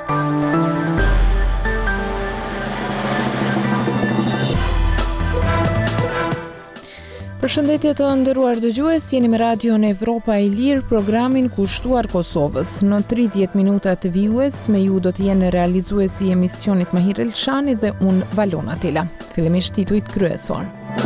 Përshëndetje të nderuar dëgjues, jeni me Radion Evropa e Lirë, programin kushtuar Kosovës. Në 30 minuta të vijues, me ju do të jenë realizuesi i emisionit Mahir Elshani dhe unë Valona Tela. Fillimisht titujt kryesor.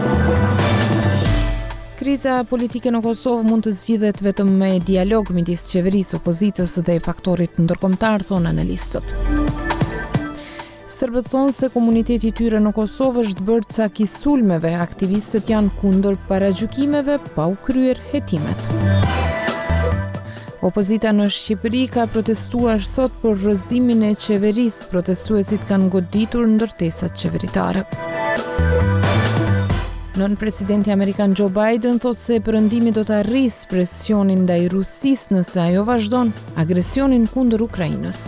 Kriza politike në Kosovë mund të zgjidhet vetëm me dialog midis qeverisë, opozitës dhe faktorit ndërkombëtar, thonë analistët. Serbët thonë se komuniteti i tyre në Kosovë është bërë cak i sulmeve, aktivistët janë kundër paragjykimeve pa u kryer hetimet. Opozita në Shqipëri ka protestuar sot për rrëzimin e qeverisë, protestuesit kanë goditur ndërtesat qeveritare. Nën presidenti amerikan Joe Biden thotë se perëndimi do të arrisë presionin ndaj Rusisë nëse ajo vazhdon agresionin kundër Ukrainës.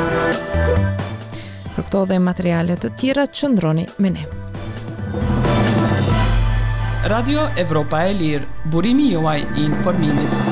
Për këto dhe materiale të tjera, qëndroni me ne. Radio Evropa e Lirë, burimi juaj i informimit.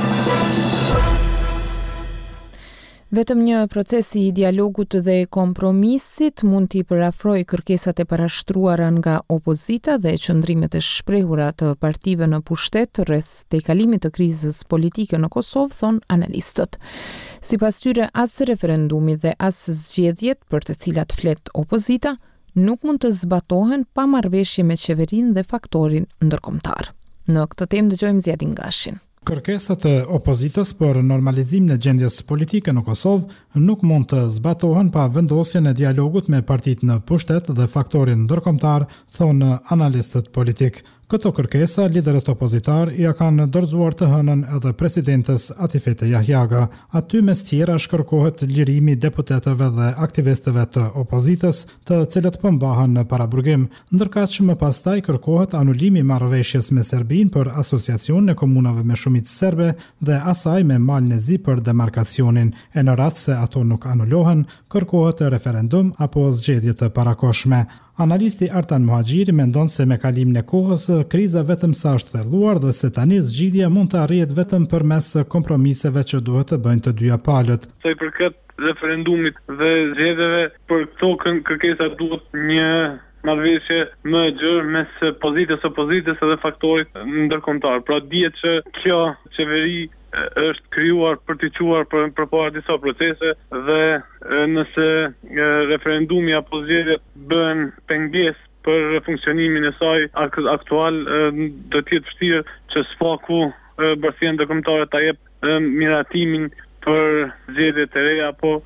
Vetëm një proces i dialogut dhe kompromisit mund t'i përafrojë kërkesat e parashtruara nga opozita dhe qëndrimet e shprehura të partive në pushtet rreth tejkalimit të krizës politike në Kosovë, thon analistët. Sipas tyre, as referendumi dhe as zgjedhjet për të cilat flet opozita nuk mund të zbatohen pa marrëveshje me qeverinë dhe faktorin ndërkombëtar. Në këtë temë dëgjojmë Zjadin Gashin. Kërkesat e opozitës për normalizimin e gjendjes politike në Kosovë nuk mund të zbatohen pa vendosjen e dialogut me partitë në pushtet dhe faktorin ndërkombëtar, thonë analistët politik. Këto kërkesa, liderët opozitar ja kanë dorëzuar të hënën edhe presidentes Atifete Jahjaga. Aty mes tjera shkërkohet lirimi deputetëve dhe aktivistëve të opozitës, të cilët pëmbahen në paraburgim, ndërkaq më pastaj kërkohet anulimi i marrëveshjes me Serbinë për asociacion e komunave me shumicë serbe dhe asaj me Malnezi për demarkacionin. E në rast se ato nuk anulohen, kërkohet referendum apo zgjedhje të parakohshme. Analisti Artan Muhaxhiri mendon se me kalimin e kohës kriza vetëm sa është thelluar dhe se tani zgjidhja mund të arrihet vetëm përmes kompromiseve që duhet të bëjnë të dyja palët. Sa i përket referendumit dhe zgjedhjeve, për këto kërkesa duhet një marrëveshje më e gjerë mes opozitës dhe faktorit ndërkombëtar. Pra dihet që kjo qeveri është krijuar për të quar përpara disa procese dhe nëse referendumi apo zgjedhjet bën pengesë për funksionimin e saj aktual, do të jetë vështirë që sfaku bërësia ndërkombëtare ta jep miratimin për zgjedhjet e reja apo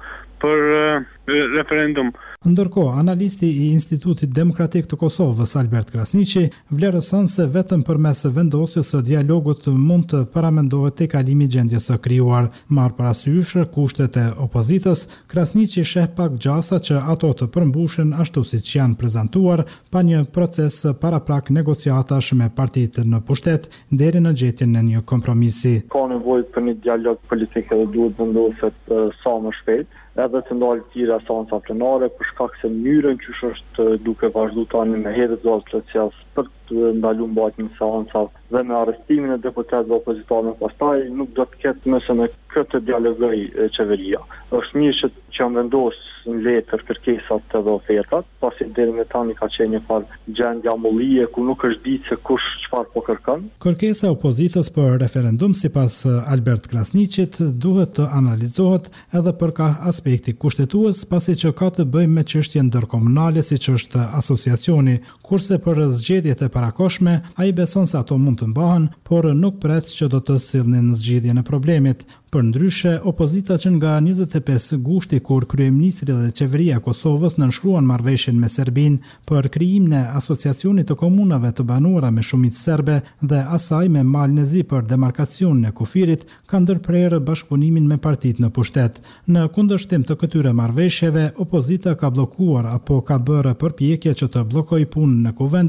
për referendum. Ndërkohë, analisti i Institutit Demokratik të Kosovës, Albert Krasniqi, vlerëson se vetëm përmes vendosjes së dialogut mund të paramendohet tejkalimi i gjendjes së krijuar. Marr parasysh kushtet e opozitës, Krasniqi sheh pak gjasa që ato të përmbushen ashtu siç janë prezantuar pa një proces paraprak negociatash me partitë në pushtet deri në gjetjen e një kompromisi. Ka nevojë për një dialog politik dhe duhet vendoset sa më shpejt, edhe të ndalë tjera seanca plenare për shkak se mënyrën që është duke vazhdu tani me hedhje të proces për të ndaluar mbajtjen e seancave dhe me arrestimin e deputetëve opozitarë pastaj nuk do të ketë nëse në këtë dialogoj qeveria. Është mirë që janë vendosur në letër kërkesat edhe ofertat, pasi deri më tani ka qenë një farë gjendje amullie ku nuk është ditë se kush çfarë po kërkon. Kërkesa e opozitës për referendum sipas Albert Krasniqit duhet të analizohet edhe për ka aspekti kushtetues, pasi që ka të bëjë me çështje ndërkomunale siç është asociacioni, kurse për zgjedhjet e parakohshme ai beson se ato mund të mbahen, por nuk pret që do të sillnin zgjidhjen e problemit. Përndryshe, opozita që nga 25 gushti kur kryeministri dhe qeveria e Kosovës nënshkruan marrëveshjen me Serbinë për krijimin e asociacionit të komunave të banuara me shumicë serbe dhe asaj me Malnezi për demarkacionin e kufirit, kanë ndërprerë bashkëpunimin me partitë në pushtet. Në kundërshtim të këtyre marrëveshjeve, opozita ka bllokuar apo ka bërë përpjekje që të bllokojë punën në kuvendit,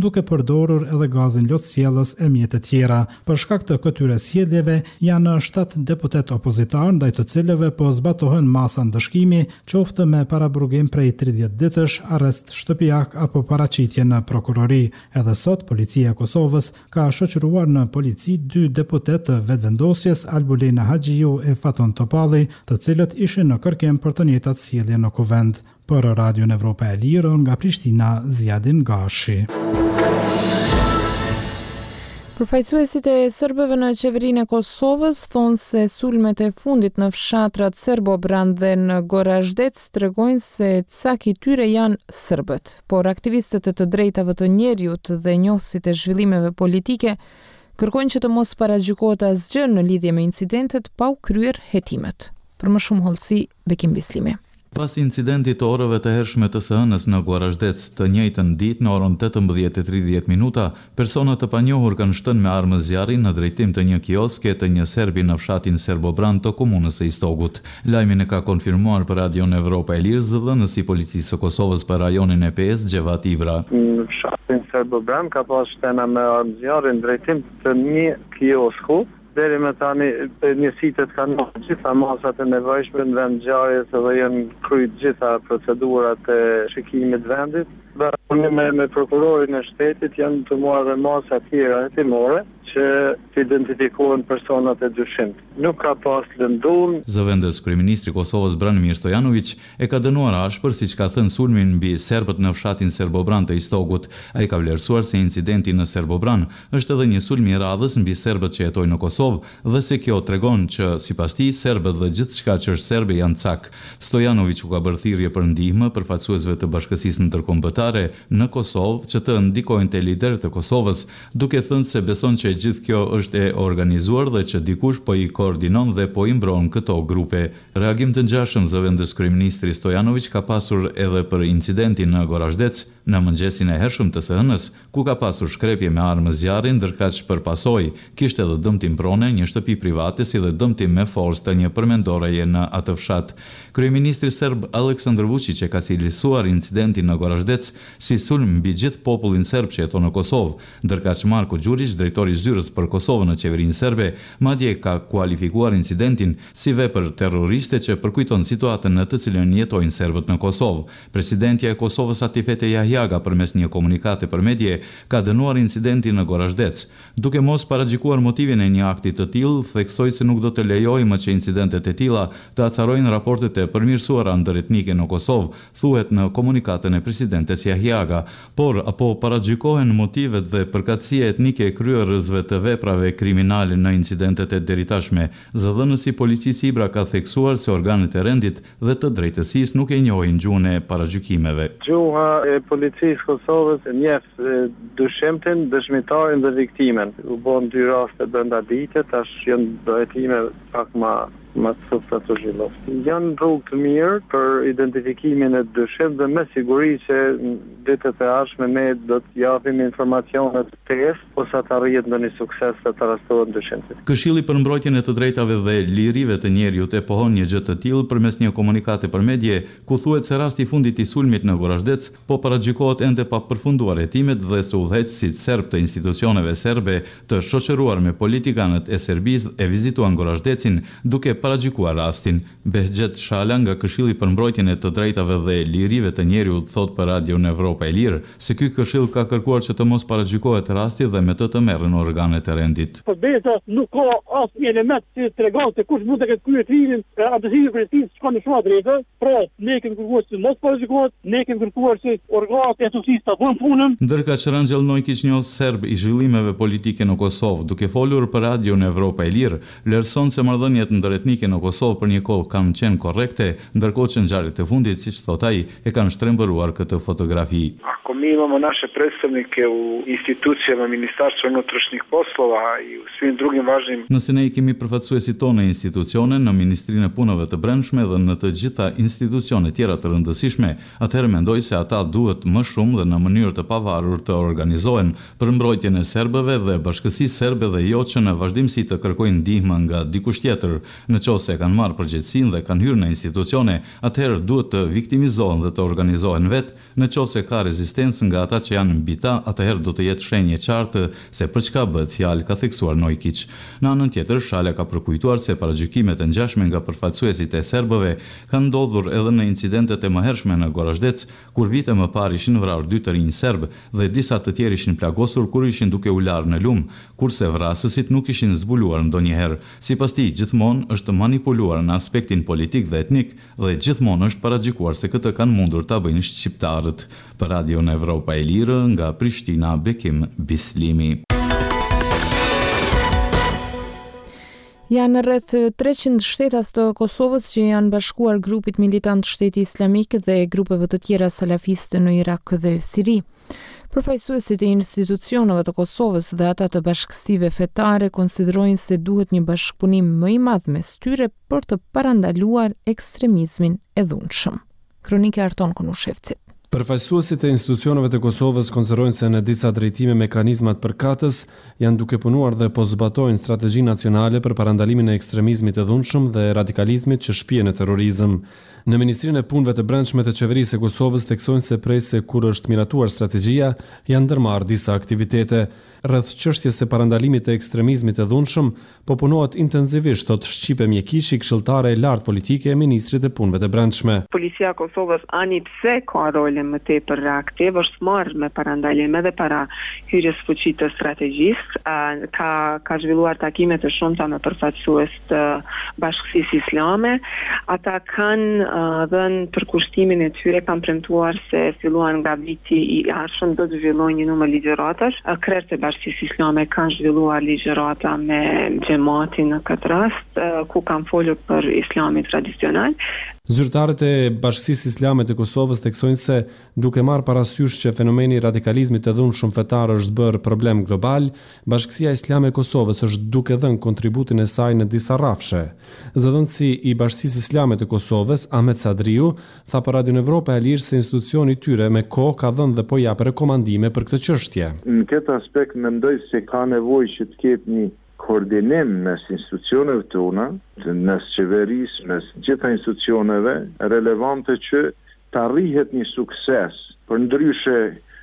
duke përdorur edhe gazin lotësjellës e mjete tjera. Për shkak të këtyre sjelljeve janë 7 deputet opozitar ndaj të cilëve po zbatohen masa ndëshkimi, qoftë me paraburgim prej 30 ditësh, arrest shtëpiak apo paraqitje në prokurori. Edhe sot policia e Kosovës ka shoqëruar në polici 2 deputet të vetëvendosjes, Albulina Haxhiu e Faton Topalli, të cilët ishin në kërkim për të njëjtat sjellje në kuvend. Për Radion Evropa e Lirë, nga Prishtina, Zjadin Gashi. Përfaqësuesit e serbëve në qeverinë e Kosovës thonë se sulmet e fundit në fshatrat Serbobrand dhe në Gorazhdec tregojnë se cak i tyre janë serbët, por aktivistët e të drejtave të njerëzit dhe njohësit e zhvillimeve politike kërkojnë që të mos paragjykohet asgjë në lidhje me incidentet pa u kryer hetimet. Për më shumë hollësi, Bekim Bislimi. Pas incidentit të orëve të hershme të së-hënës në Gorazhdec të njëjtën ditë në orën 18:30, persona të panjohur kanë shtënë me armë zjarri në drejtim të një kioske të një serbi në fshatin Serbobrand të komunës së Istogut. Lajmin e ka konfirmuar për Radion Evropa e Lirë zëdhënësi i policisë së Kosovës për rajonin e PS Gjevat Ibra. Në fshatin Serbobrand ka pas shtena me armë zjarri në drejtim të një kiosku. Deri me tani njësitet kanë marrë gjitha masat e nevojshme në vend ngjarjes dhe janë kryer gjitha procedurat e shikimit vendit. Me prokurorin e shtetit janë të marrë masa tjera hetimore që të identifikohen personat e dyshimt. Nuk ka pas lënduar. Zëvendës kryeministri i Kosovës Branimir Stojanović e ka dënuar ashpër siç ka thënë sulmin mbi serbët në fshatin Serbobrand të Istogut. Ai ka vlerësuar se incidenti në Serbobrand është edhe një sulm i radhës mbi serbët që jetojnë në Kosovë dhe se kjo tregon që sipas tij serbët dhe gjithçka që është serbe janë cak. Stojanović u ka bërë thirrje për ndihmë përfaqësuesve të Bashkësisë Ndërkombëtare në Kosovë që të ndikojnë te liderët e Kosovës, duke thënë se beson që gjithë kjo është e organizuar dhe që dikush po i koordinon dhe po i mbron këto grupe. Reagim të ngjashëm zëvendës kryeministri Stojanović ka pasur edhe për incidentin në Gorazhdec në mëngjesin e hershëm të së-hënës, ku ka pasur shkrepje me armë zjarri, ndërkaq për pasojë kishte edhe dëmtim prone një shtëpi private si dhe dëmtim me forcë të një përmendoreje në atë fshat. Kryeministri serb Aleksandar Vučić e ka cilësuar incidentin në Gorazhdec si sulm mbi gjithë popullin serb që jeton në Kosovë, ndërkaq Marko Đurić, drejtori i zyrës për Kosovën në qeverinë serbe, madje ka kualifikuar incidentin si vepër terroriste që përkujton situatën në të cilën jetojnë serbët në Kosovë. Presidentja e Kosovës Atifete Jahjaga përmes një komunikati për medje ka dënuar incidentin në Gorazhdec, duke mos paragjykuar motivin e një akti të tillë, theksoi se nuk do të lejojë më që incidentet e tilla të acarojnë raportet e përmirësuara ndëretnike në Kosovë, thuhet në komunikatën e presidentes Jahjaga, por apo paragjykohen motivet dhe përkatësia etnike e kryerësve të veprave kriminale në incidentet e deritashme. Zëdhënësi policisë Ibra ka theksuar se organet e rendit dhe të drejtësisë nuk e njohin gjuhën e paragjykimeve. Gjuha e policisë Kosovës njeh dyshimtin, dëshmitarin dhe viktimen. U bën 2 raste brenda ditës, tash janë hetime pak më të zhvillos. Janë rrugë të mirë për identifikimin e dyshim dhe me siguri që ditët e ardhshme ne do të japim informacione të tjerë ose të arrihet ndonjë sukses të arrestohen dyshimtit. Këshilli për mbrojtjen e të drejtave dhe lirive të njerëzit e pohon një gjë të tillë përmes një komunikati për medje, ku thuhet se rasti i fundit i sulmit në Gorazhdec po paragjykohet ende pa përfunduar hetimet dhe se udhëheqësit serb të institucioneve serbe të shoqëruar me politikanët e Serbisë e vizituan Gorazhdecin duke paragjykuar rastin. Behgjet Shala nga Këshilli për mbrojtjen e të drejtave dhe lirive të njerëzit thot për Radion Evropa e Lirë se ky këshill ka kërkuar që të mos paragjykohet rasti dhe me të merren organet e rendit. Përbesa nuk ka asnjë element që tregon se kush mund të ketë kryer krimin, aftësia e policisë shkon në shumë drejtë. Pra, ne kemi kërkuar që mos paragjykohet, ne kemi kërkuar që organet e justicisë ta bëjnë punën. Ndërkaq Ranxhell Nojkić, një serb i zhvillimeve politike në Kosovë, duke folur për Radion Evropa e Lirë, vlerëson se marrëdhëniet ndërretnike në Kosovë për një kohë kanë qenë korrekte, ndërkohë që ngjarjet e fundit, siç thot ai, e kanë shtrembëruar këtë fotografi. Ako mi imamo naše predstavnike u institucijama Ministarstva unutrašnjih poslova i u svim drugim važnim. Nëse ne i kemi përfaqësuesit tonë në institucione, në Ministrinë e Punëve të Brendshme dhe në të gjitha institucione tjera të rëndësishme, atëherë mendoj se ata duhet më shumë dhe në mënyrë të pavarur të organizohen për mbrojtjen e serbëve dhe bashkësisë serbe dhe jo që në vazhdimsi të kërkojnë ndihmë nga dikush tjetër. Në qoftë se kanë marrë përgjegjësinë dhe kanë hyrë në institucione, atëherë duhet të viktimizohen dhe të organizohen vetë. Në qoftë se ka rezistencë nga ata që janë mbi ta, atëherë do të jetë shenjë e qartë se për çka bëhet fjalë, ka theksuar Nojkić. Në anën tjetër, Shala ka përkujtuar se paragjykimet e ngjashme nga përfaqësuesit e serbëve kanë ndodhur edhe në incidentet e mëhershme në Gorazhdec, kur vite më parë ishin vrarë 2 të rinj serb dhe disa të tjerë ishin plagosur kur ishin duke u larë në lum, kurse vrasësit nuk ishin zbuluar ndonjëherë. Sipas tij, gjithmonë është manipuluar në aspektin politik dhe etnik dhe gjithmonë është paragjykuar se këtë kanë mundur ta bëjnë shqiptarët. Për Radio në Evropa e Lirë, nga Prishtina, Bekim Bislimi. Janë rreth 300 shtetas të Kosovës që janë bashkuar grupit militant Shteti Islamik dhe grupeve të tjera salafiste në Irak dhe Siri. Përfaqësuesit e institucioneve të Kosovës dhe ata të bashkësive fetare konsiderojnë se duhet një bashkëpunim më i madh mes tyre për të parandaluar ekstremizmin e dhunshëm. Kronika Arton Konushevcit. Përfaqësuesit e institucioneve të Kosovës konsiderojnë se në disa drejtime mekanizmat përkatës janë duke punuar dhe po zbatojnë strategji nacionale për parandalimin e ekstremizmit të dhunshëm dhe radikalizmit që shpihen në terrorizëm. Në Ministrinë e Punëve të Brendshme të Qeverisë së Kosovës theksojnë se prej se kur është miratuar strategjia, janë ndërmarrë disa aktivitete. Rreth çështjes së parandalimit të ekstremizmit të dhunshëm po punohet intensivisht, thot Shqipe Mjekiçi, këshilltare e lartë politike e Ministrit e Punëve të Brendshme. Policia e Kosovës ani pse ka rolin më tepër reaktiv, është marrë me parandalim edhe para hyrjes fuqi të strategjisë. Ka zhvilluar takime të shumta me përfaqësues të Bashkësisë Islame. Ata kanë dhënë përkushtimin e tyre, kanë premtuar se filluan nga viti i ardhshëm do të zhvillojnë një numër ligjëratash. Krerët e Bashkisë Islame kanë zhvilluar ligjërata me xhamatin në këtë rast, ku kanë folur për islamin tradicional. Zyrtarët e Bashkisë Islame të Kosovës theksojnë se duke marrë parasysh që fenomeni i radikalizmit të dhunshëm fetar është bërë problem global, Bashkësia Islame e Kosovës është duke dhënë kontributin e saj në disa rrafshe. Zëdhënësi i Bashkisë Islame të Kosovës, Ahmet Sadriu, tha për Radio Evropa e Lirë se institucioni i tyre me kohë ka dhënë dhe po jap rekomandime për këtë çështje. Në këtë aspekt mendoj se ka nevojë që të ketë një koordinim mes institucioneve tona, mes qeverisë, mes gjitha institucioneve relevante që të arrihet një sukses. Për ndryshe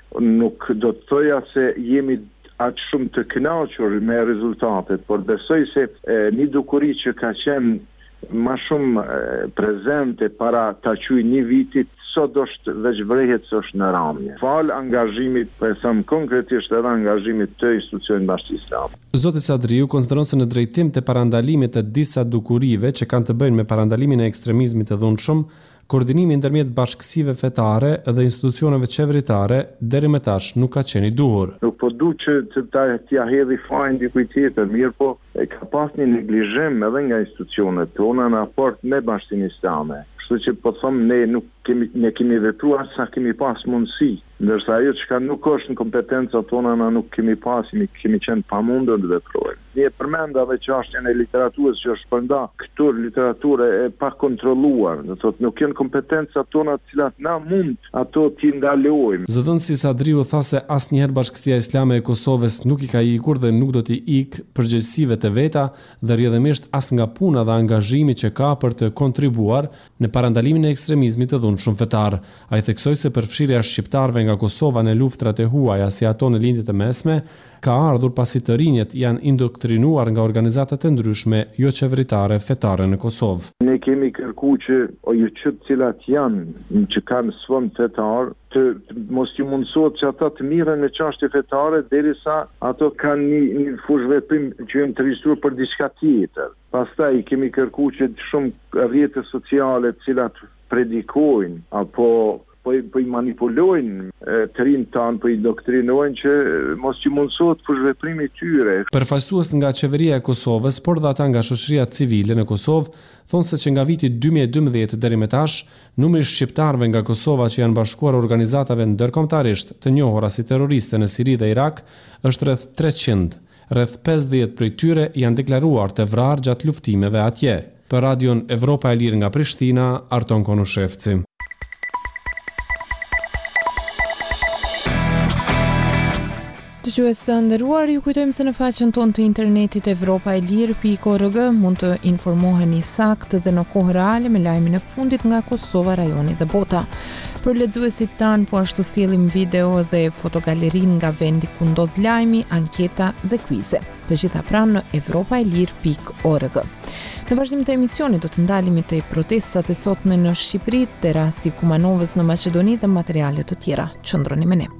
nuk do të thoja se jemi aq shumë të kënaqur me rezultatet, por besoj se një dukuri që ka qenë më shumë prezente para ta quaj një vitit, sot është veç vrehet së është në ramje. Fal angazhimit, për e thëmë konkretisht edhe angazhimit të institucionit Bashkisë Islame. Zoti Sadriu konsideron se në drejtim të parandalimit të disa dukurive që kanë të bëjnë me parandalimin e ekstremizmit të dhunshëm, koordinimi ndërmjet bashkësive fetare dhe institucioneve qeveritare deri më tash nuk ka qenë i duhur. Nuk po du që t'ja hedhi fajin dikujt tjetër, mirë po ka pas një neglizhim edhe nga institucionet tona në raport me Bashkinë Islame. Kështu që po thëmë ne kemi vepruar sa kemi pas mundësi, ndërsa ajo që nuk është në kompetenca tona na nuk kemi pas, kemi qenë pamundur të veprojmë. Një përmenda dhe çështjen e literaturës që është përnda këtu literaturë e pa kontrolluar, do thotë nuk janë kompetenca tona të cilat na mund ato t'i ndalojmë. Zëdhënësi Sadriu tha se asnjëherë Bashkësia Islame e Kosovës nuk i ka ikur dhe nuk do t'i ik përgjegjësive të veta dhe rrjedhimisht as nga puna dhe angazhimi që ka për të kontribuar në parandalimin e ekstremizmit të dhunshëm fetar. Ai theksoi se përfshirja e shqiptarëve nga Kosova në luftrat e huaja si ato në lindjet e mesme ka ardhur pasi të rinjët janë indoktrinuar nga organizatat e ndryshme jo qeveritare fetare në Kosovë. Ne kemi kërkuar që që të cilat janë që kanë sfond fetar të mos ju mundësohet që ata të mirën me çështje fetare derisa ato kanë një fushë veprim që janë të rritur për diçka tjetër. Pastaj kemi kërkuar që shumë rrjete sociale të cilat predikojnë apo po i manipulojnë të rinë tanë, po i doktrinojnë që mos që mundësot për zhveprimi tyre. Përfaqësues nga qeveria e Kosovës, por dhe ata nga shoqëria civile në Kosovë, thonë se që nga viti 2012 deri më tash, numri shqiptarëve nga Kosova që janë bashkuar organizatave ndërkombëtarisht të njohura si terroriste në Siri dhe Irak është rreth 300. Rreth 50 prej tyre janë deklaruar të vrarë gjatë luftimeve atje. Për Radion Evropa e Lirë nga Prishtina, Arton Konushevci. Dëgjues të nderuar, ju kujtojmë se në faqen tonë të internetit evropaelir.org mund të informoheni saktë dhe në kohë reale me lajmin e fundit nga Kosova, rajoni dhe bota. Për lexuesit tanë, po ashtu sjellim video dhe fotogalerin nga vendi ku ndodh lajmi, anketa dhe kwize. Të gjitha pranë në evropaelir.org. Në vazhdim të emisionit do të ndalemi te protestat e sotme në Shqipëri, te rasti Kumanovës në Maqedoni dhe materiale të tjera. Qëndroni me ne.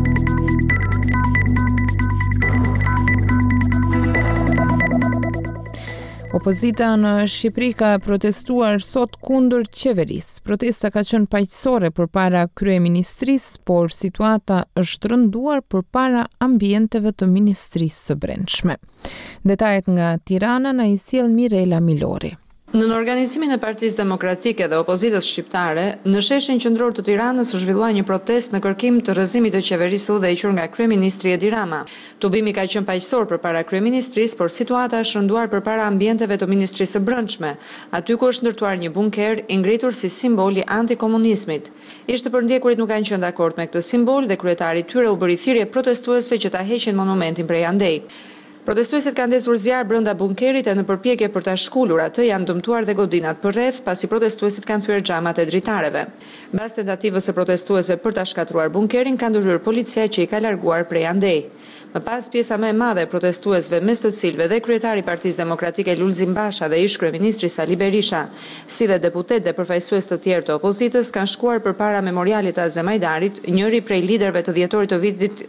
Opozita në Shqipëri ka protestuar sot kundër qeverisë. Protesta ka qenë paqësore përpara kryeministrisë, por situata është rënduar përpara ambienteve të Ministrisë së Brendshme. Detajet nga Tirana na i sjell Mirela Milori. Në organizimin e Partisë Demokratike dhe Opozitës Shqiptare, në sheshin qendror të Tiranës u zhvillua një protestë në kërkim të rrëzimit të qeverisë udhëhequr nga kryeministri Edi Rama. Tubimi ka qenë paqësor përpara kryeministrisë, por situata është rënduar përpara ambienteve të Ministrisë së Brendshme, aty ku është ndërtuar një bunker i ngritur si simboli antikomunizmit. Ishte përndjekurit nuk kanë qenë dakord me këtë simbol dhe kryetari i tyre u bëri thirrje protestuesve që ta heqin monumentin prej andej. Protestuesit kanë ndezur zjarr brenda bunkerit e në përpjekje për ta shkulur atë janë dëmtuar dhe godinat përreth, pasi protestuesit kanë thyer xhamat e dritareve. Mbas tentativës së protestuesve për ta shkatruar bunkerin, ka ndërhyrë policia që i ka larguar prej andej. Më pas, pjesa më e madhe e protestuesve, mes të cilëve dhe kryetari i Partisë Demokratike Lulzim Basha dhe ish kryeministri Sali Berisha, si dhe deputet dhe përfaqësues të tjerë të opozitës, kanë shkuar përpara memorialit të Azem Ajdarit, njëri prej liderëve të dhjetorit të vitit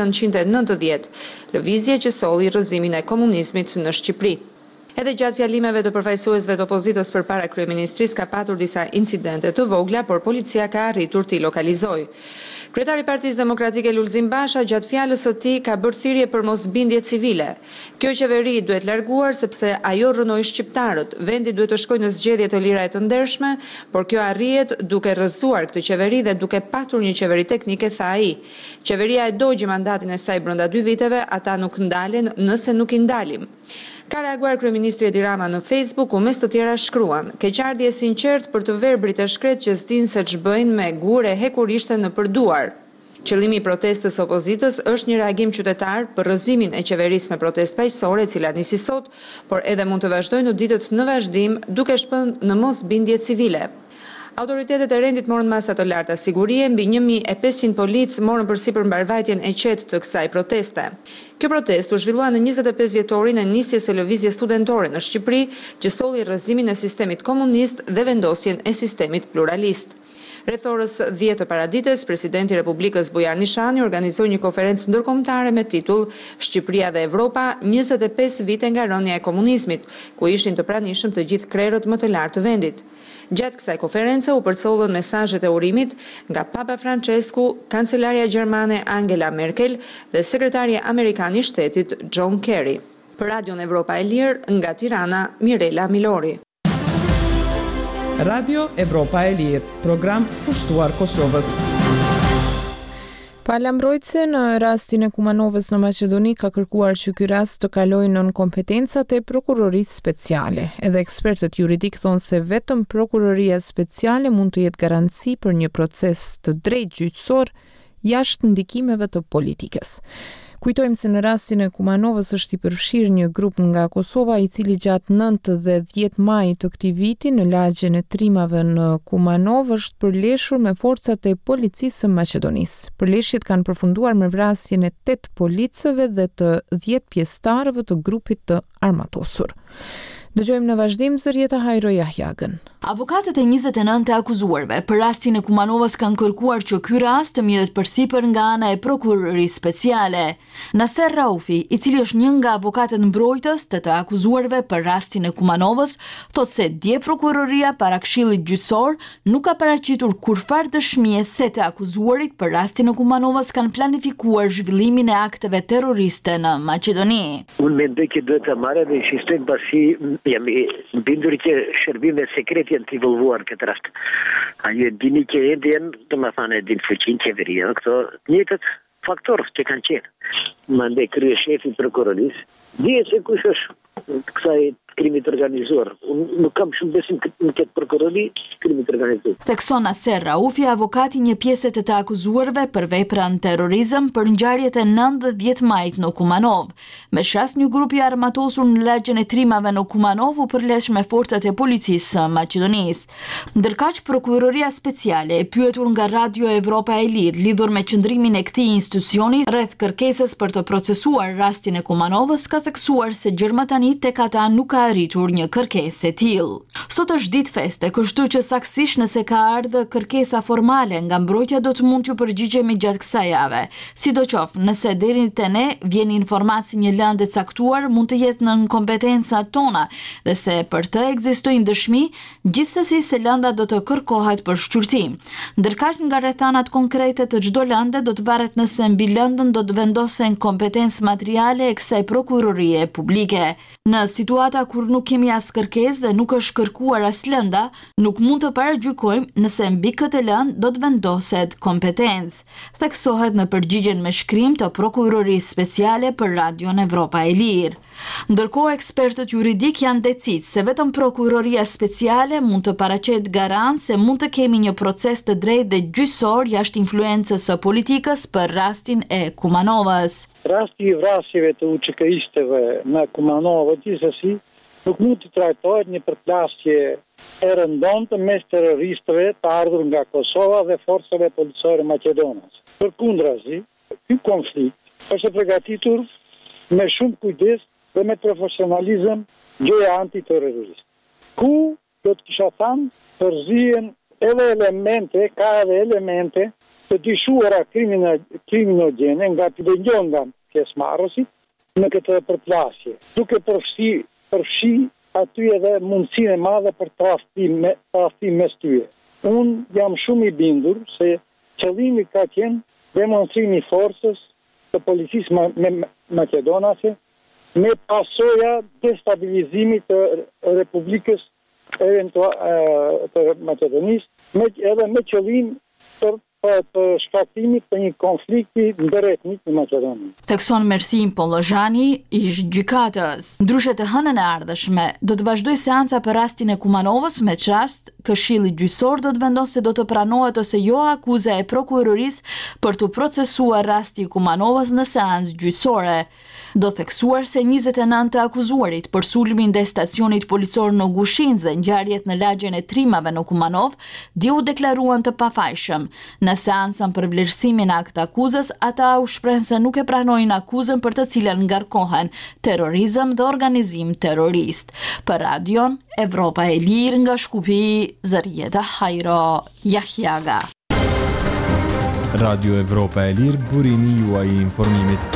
1990, lëvizje që solli rrëzimin e komunizmit në Shqipëri. Edhe gjatë fjalimeve të përfaqësuesve të opozitës përpara kryeministrisë ka patur disa incidente të vogla, por policia ka arritur t'i lokalizojë. Kryetari i Partisë Demokratike Lulzim Basha gjatë fjalës së tij ka bërë thirrje për mosbindje civile. Kjo qeveri duhet larguar sepse ajo rrënoi shqiptarët. Vendi duhet të shkojë në zgjedhje të lira e të ndershme, por kjo arrihet duke rrëzuar këtë qeveri dhe duke patur një qeveri teknike, tha ai. Qeveria e dogji mandatin e saj brenda 2 viteve, ata nuk ndalen nëse nuk i ndalim. Ka reaguar kryeministri Edi Rama në Facebook, ku mes të tjera shkruan: "Keqardhje sinqert për të verbrit e shkret që s'dinë se ç'bëjnë me gur e hekur ishte në përduar." Qëllimi i protestës së opozitës është një reagim qytetar për rrëzimin e qeverisë me protestë paqësore, e cila nisi sot, por edhe mund të vazhdojë në ditët në vazhdim duke shpënë në mosbindje civile. Autoritetet e rendit morën masa të larta sigurie, mbi 1500 polic morën përsipër mbarvajtjen e qetë të kësaj proteste. Kjo protestë u zhvillua në 25 vjetorin e nisjes së lëvizjes studentore në Shqipëri, që solli rrëzimin e sistemit komunist dhe vendosjen e sistemit pluralist. Rreth orës 10 të paradites, presidenti i Republikës Bujar Nishani organizoi një konferencë ndërkombëtare me titull "Shqipëria dhe Evropa, 25 vite nga rënja e komunizmit", ku ishin të pranishëm të gjithë krerët më të lartë të vendit. Gjatë kësaj konference u përcollën mesazhet e urimit nga Papa Francesku, kancelaria gjermane Angela Merkel dhe sekretari amerikan i shtetit John Kerry. Për Radion Evropa e Lirë, nga Tirana, Mirela Milori. Radio Evropa e Lirë, program pushtuar Kosovës. Pala mbrojtëse në rastin e Kumanovës në Maqedoni ka kërkuar që ky rast të kalojë nën kompetencat e prokurorisë speciale. Edhe ekspertët juridik thonë se vetëm prokuroria speciale mund të jetë garanci për një proces të drejtë gjyqësor jashtë ndikimeve të politikës. Kujtojmë se në rastin e Kumanovës është i përfshirë një grup nga Kosova, i cili gjatë 9 dhe 10 maj të këtij viti në lagjen e trimave në Kumanov është përleshur me forcat e policisë së Maqedonisë. Përleshjet kanë përfunduar me vrasjen e 8 policëve dhe të 10 pjesëtarëve të grupit të armatosur. Dëgjojmë në vazhdim zërjeta Hajro Jahjagën. Avokatët e 29 të akuzuarve për rastin e Kumanovës kanë kërkuar që ky rast të mirret përsipër nga ana e prokurorisë speciale. Naser Raufi, i cili është një nga avokatët mbrojtës të akuzuarve për rastin e Kumanovës, thotë se dje prokuroria para Këshillit Gjyqësor nuk ka paraqitur kurfar dëshmie se të akuzuarit për rastin e Kumanovës kanë planifikuar zhvillimin e akteve terroriste në Maqedoni. Unë mendoj që duhet të marrë dhe insistoj pasi jam i bindur që shërbime sekrete janë të evolvuar këtë rast. Ajo e dini që edhen, të më thane edhin fuqin qeveria, këto njëtët faktorë që kanë qenë. Mande krye shefi prokurorisë, dhije se kush është kësaj krimit të organizuar. Unë nuk kam shumë besim në këtë prokurori krimit të organizuar. Thekson Naser Raufi, avokati një pjesë të akuzuarve për veprën terrorizëm për ngjarjet e 9-10 majit në Kumanov. Me shas një grup i armatosur në lagjen e trimave në Kumanov u përlesh me forcat e policisë së Maqedonisë. Ndërkaq prokuroria speciale e pyetur nga Radio Evropa e Lirë lidhur me qëndrimin e këtij institucioni rreth kërkesës për të procesuar rastin e Kumanovës ka theksuar se gjërmatani tek ata nuk ka arritur një kërkesë e tillë. Sot është ditë feste, kështu që saktësisht nëse ka ardhur kërkesa formale nga mbrojtja do të mund t'ju përgjigjemi gjatë kësaj jave. Sidoqoftë, nëse deri te ne vjen informacion si një lëndë e caktuar, mund të jetë në kompetencat tona dhe se për të ekzistojnë dëshmi, gjithsesi se lënda do të kërkohet për shqyrtim. Ndërkaq nga rrethanat konkrete të çdo lënde do të varet nëse mbi lëndën do të vendosen kompetencë materiale e kësaj prokurorie publike. Në situata kur nuk kemi as kërkesë dhe nuk është kërkuar as lënda, nuk mund të paragjykojmë nëse mbi këtë lëndë do të vendoset kompetencë, theksohet në përgjigjen me shkrim të prokurorisë speciale për Radion Evropa e Lirë. Ndërkohë ekspertët juridik janë decitë se vetëm prokuroria speciale mund të paraqet garant se mund të kemi një proces të drejtë dhe gjyqësor jashtë influencës së politikës për rastin e Kumanovës. Rasti i vrasjeve të UÇK-istëve në Kumanovë gjithsesi nuk mund të trajtohet një përplasje e rëndomtë mes terroristëve të ardhur nga Kosova dhe forcave policore maqedonase. Përkundrazi, ky konflikt është përgatitur me shumë kujdes dhe me profesionalizëm gjëja antiterroriste. Ku do të kisha thënë përzihen edhe elemente të dyshuara kriminogjene nga të dëgjon nga pjesëmarrësit në këtë përplasje, duke përfshi aty edhe mundësinë e madhe për tradhtim mes tyre. Unë jam shumë i bindur se qëllimi ka qenë demonstrimi i forcës të policisë maqedonase me pasoja destabilizimit të Republikës të Maqedonisë, edhe me qëllim të shkaktimit të një konflikti ndëretnik në Maqedoni. Thekson Mersim Pollozhani, ish gjykatës. Ndryshe të hënën e ardhshme, do të vazhdoj seanca për rastin e Kumanovës, me çast Këshilli Gjyqësor do të vendosë se do të pranohet ose jo akuza e prokurorisë për të procesuar rasti i Kumanovës në seancë gjyqësore. Do theksuar se 29 të akuzuarit për sulmin ndaj stacionit policor në Gushinz dhe ngjarjet në lagjen e trimave në Kumanov dje u deklaruan të pafajshëm. Në seancën për vlerësimin e akt akuzës, ata u shprehën se nuk e pranojnë akuzën për të cilën ngarkohen terrorizëm dhe organizim terrorist. Për Radion Evropa e Lirë nga Shkupi, Zarieta Hajro Jahjaga. Radio Evropa e Lirë, burimi juaj i informimit.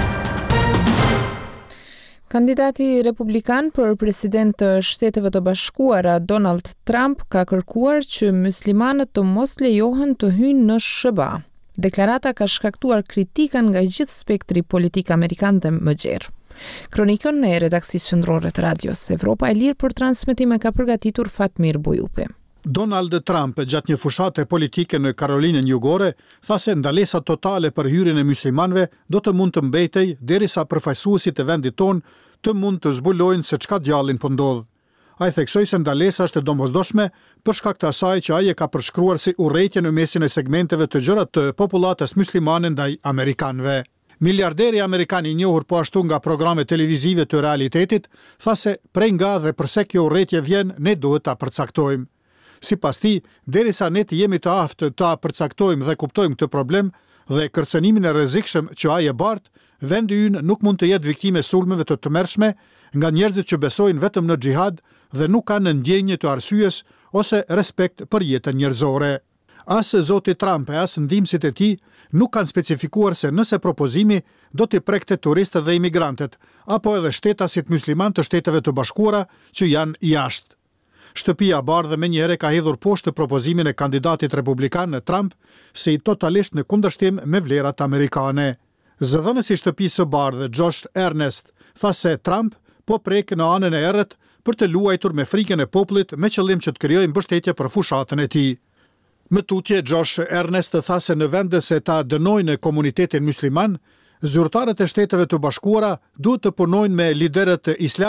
Kandidati republikan për president të Shteteve të Bashkuara Donald Trump ka kërkuar që muslimanët të mos lejohen të hyjnë në SBA. Deklarata ka shkaktuar kritikën nga gjithë spektri politik amerikan dhe më gjerë. Kronikën e redaksisë qendrore të Radios Evropa e Lirë për transmetime ka përgatitur Fatmir Bojupi. Donald Trump, gjatë një fushate politike në Karolinën Jugore, tha se ndalesa totale për hyrjen e muslimanëve do të mund të mbetej derisa përfaqësuesit e vendit tonë të mund të zbulojnë se çka djallin po ndodh. Ai theksoi se ndalesa është e domosdoshme për shkak të asaj që ai e ka përshkruar si urrëtie në mesin e segmenteve të gjëra të popullatës muslimane ndaj amerikanëve. Miliarderi amerikan i njohur po ashtu nga programe televizive të realitetit, tha se prej nga dhe përse kjo urrëtie vjen, ne duhet ta përcaktojmë. Sipas tij, derisa ne të jemi të aftë ta përcaktojmë dhe kuptojmë këtë problem dhe kërcënimin e rrezikshëm që ai e bart, vendi ynë nuk mund të jetë viktime sulmeve të tmerrshme nga njerëzit që besojnë vetëm në xhihad dhe nuk kanë ndjenjë të arsyes ose respekt për jetën njerëzore. As zoti Trump e as ndihmësit e tij nuk kanë specifikuar se nëse propozimi do t'i prekte turistët dhe imigrantët apo edhe shtetasit musliman të Shteteve të Bashkuara që janë jashtë. Shtëpia e Bardhë menjëherë ka hedhur poshtë propozimin e kandidatit republikan në Trump se i totalisht në kundërshtim me vlerat amerikane. Zëdhënësi i Shtëpisë së Bardhë, Josh Earnest, tha se Trump po prek në anën e errët për të luajtur me frikën e popullit me qëllim që të krijojë mbështetje për fushatën e tij. Më tutje, Josh Earnest tha se në vend se ta dënojnë komunitetin musliman, zyrtarët e Shteteve të Bashkuara duhet të punojnë me liderët islam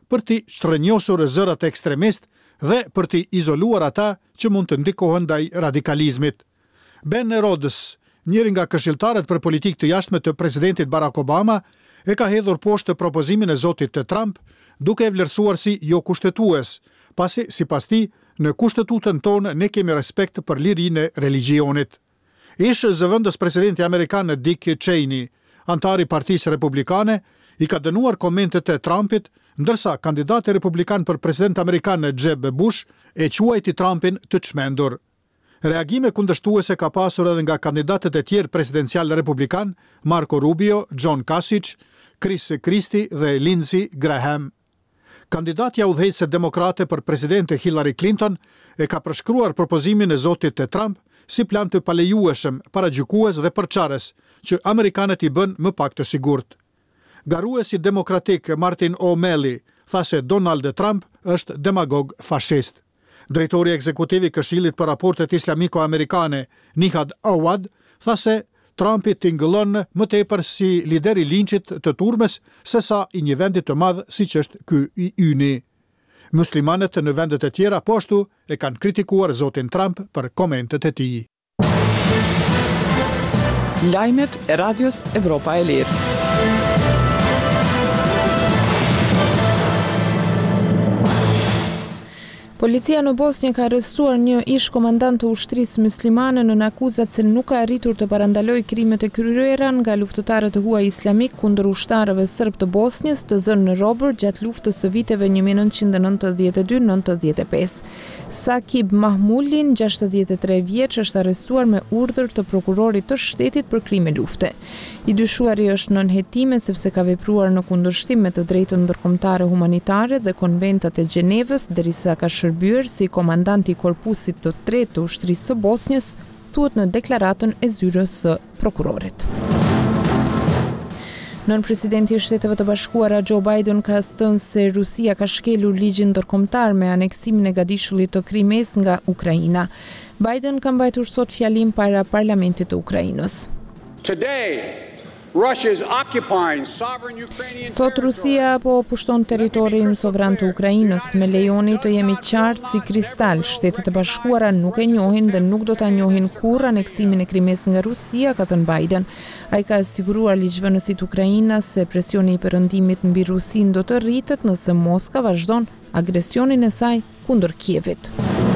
për t'i shtrënjosur zërat ekstremist dhe për t'i izoluar ata që mund të ndikohen ndaj radikalizmit. Ben Rhodes, njëri nga këshilltarët për politikë të jashtme të presidentit Barack Obama, e ka hedhur poshtë propozimin e zotit të Trump, duke e vlerësuar si jo kushtetues, pasi sipas tij në kushtetutën tonë ne kemi respekt për lirinë e religionit. Ish zëvendës presidenti amerikan Dick Cheney, antari Partisë Republikane, i ka dënuar komentet e Trumpit, ndërsa kandidati republikan për president amerikan Jeb Bush e quajti Trumpin të çmendur. Reagime kundërshtuese ka pasur edhe nga kandidatët e tjerë presidencial republikan, Marco Rubio, John Kasich, Chris Christie dhe Lindsey Graham. Kandidatja udhëheqëse demokrate për presidente Hillary Clinton e ka përshkruar propozimin e zotit të Trump si plan të palejueshëm, paragjykues dhe përçarës, që amerikanët i bën më pak të sigurt. Garuesi demokratik Martin O'Malley tha se Donald Trump është demagog fashist. Drejtori ekzekutiv i Këshillit për Raportet Islamiko-Amerikane, Nihad Awad, tha se Trumpi tingëllon më tepër si lider i linçit të turmes sesa i një vendi të madh siç është ky i yni. Muslimanët në vendet e tjera po ashtu e kanë kritikuar zotin Trump për komentet e tij. Lajmet e Radios Evropa e Lirë. Policia në Bosnjë ka arrestuar një ish komandant të ushtrisë muslimane në akuzat se nuk ka arritur të parandalojë krimet e kryera nga luftëtarët e huaj islamik kundër ushtarëve serb të Bosnjës të zënë në robër gjatë luftës së viteve 1992-95. Sakib Mahmulin, 63 vjeç, është arrestuar me urdhër të prokurorit të shtetit për krime lufte. I dyshuari është nën hetime sepse ka vepruar në kundërshtim me të drejtën ndërkombëtare humanitare dhe konventat e Gjenevës, derisa ka shërbyer si komandant i korpusit të tretë të ushtrisë së Bosnjës, thuhet në deklaratën e zyrës së prokurorit. Nën presidenti i Shteteve të Bashkuara Joe Biden ka thënë se Rusia ka shkelur ligjin ndërkombëtar me aneksimin e gadishullit të Krimes nga Ukraina. Biden ka mbajtur sot fjalim para parlamentit të Ukrainës. Sot Rusia po pushton territorin sovran të Ukrainës, me lejoni të jemi qartë si kristal. Shtetet e Bashkuara nuk e njohin dhe nuk do ta njohin kurrë aneksimin e Krimes nga Rusia, ka thënë Biden. Ai ka siguruar ligjvënësit Ukrainas se presioni i perëndimit mbi Rusin do të rritet nëse Moska vazhdon agresionin e saj kundër Kievit.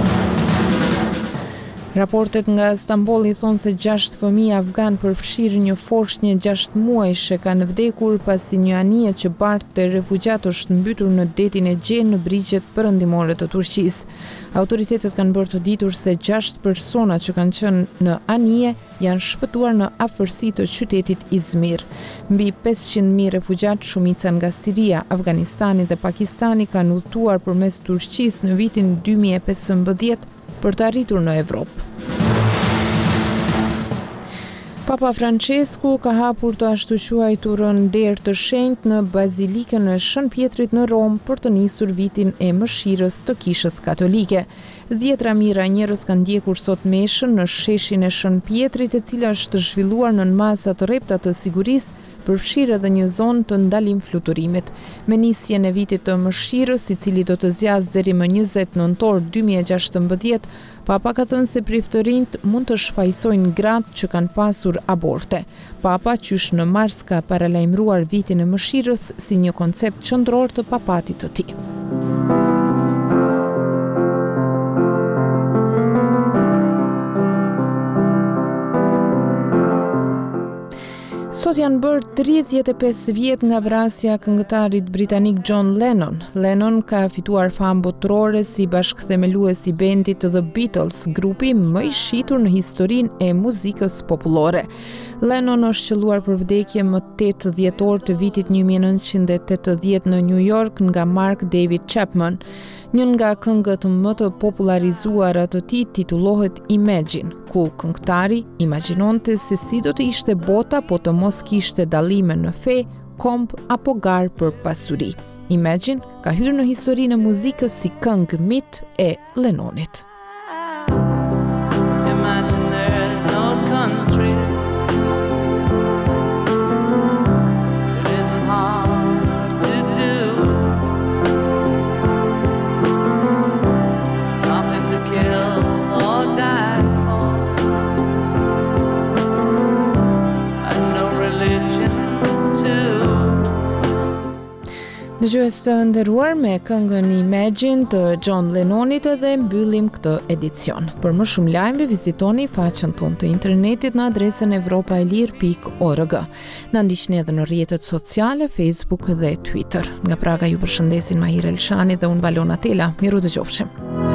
Raportet nga Stambolli thonë se 6 fëmijë afgan përfshirë një foshnjë 6 muajshe kanë vdekur pasi një anije që bartë refugjat është mbytur në detin e Gjen në brigjet perëndimore të Turqisë. Autoritetet kanë bërë të ditur se 6 persona që kanë qenë në anije janë shpëtuar në afërsi të qytetit Izmir. Mbi 500.000 refugjat, shumica nga Siria, Afganistani dhe Pakistani, kanë udhëtuar përmes Turqisë në vitin 2015 për të arritur në Evropë. Papa Francesku ka hapur të ashtu quajturën derë të shenjtë në Bazilikën e Shën Pjetrit në Rom për të nisur vitin e mëshirës të Kishës Katolike. 10 mijëra njerëz kanë ndjekur sot meshën në sheshin e Shën Pjetrit, e cila është zhvilluar nën masa të rrepta të sigurisë, përfshirë edhe një zonë të ndalim fluturimit. Me nisjen e vitit të mëshirës, i cili do të zjasë deri më 20 nëntor 2016, Papa ka thënë se priftërinjt mund të shfaqsojnë gratë që kanë pasur aborte. Papa, qysh në mars, ka paralajmëruar vitin e mëshirës si një koncept qendror të papatit të tij. Sot janë bërë 35 vjet nga vrasja e këngëtarit britanik John Lennon. Lennon ka fituar famë botërore si bashkëthemelues i bendit The Beatles, grupi më i shitur në historinë e muzikës popullore. Lennon është qelluar për vdekje më 8 dhjetor të vitit 1980 në New York nga Mark David Chapman. Një nga këngët më të popularizuara të tij titullohet Imagine, ku këngëtari imagjinonte se si do të ishte bota po të mos kishte dallime në fe, komb apo garë për pasuri. Imagine ka hyrë në historinë e muzikës si këngë mit e Lennonit. Imagine there's no country. It isn't hard to do. Dëgjues të nderuar, me këngën Imagine të John Lennonit dhe mbyllim këtë edicion. Për më shumë lajme vizitoni faqen tonë të internetit në adresën evropaelir.org. Na ndiqni edhe në rrjetet sociale, Facebook dhe Twitter. Nga Praga ju përshëndesin Mahir Elshani dhe unë Valona Tela. Miru dëgjofshim.